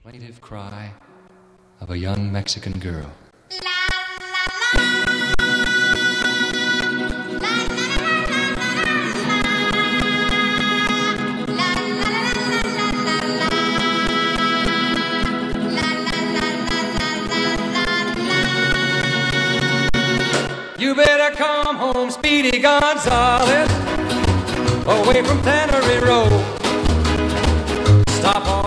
Plaintive cry of a young Mexican girl. You better come home, Speedy Gonzales, away from Tannery Road. Stop on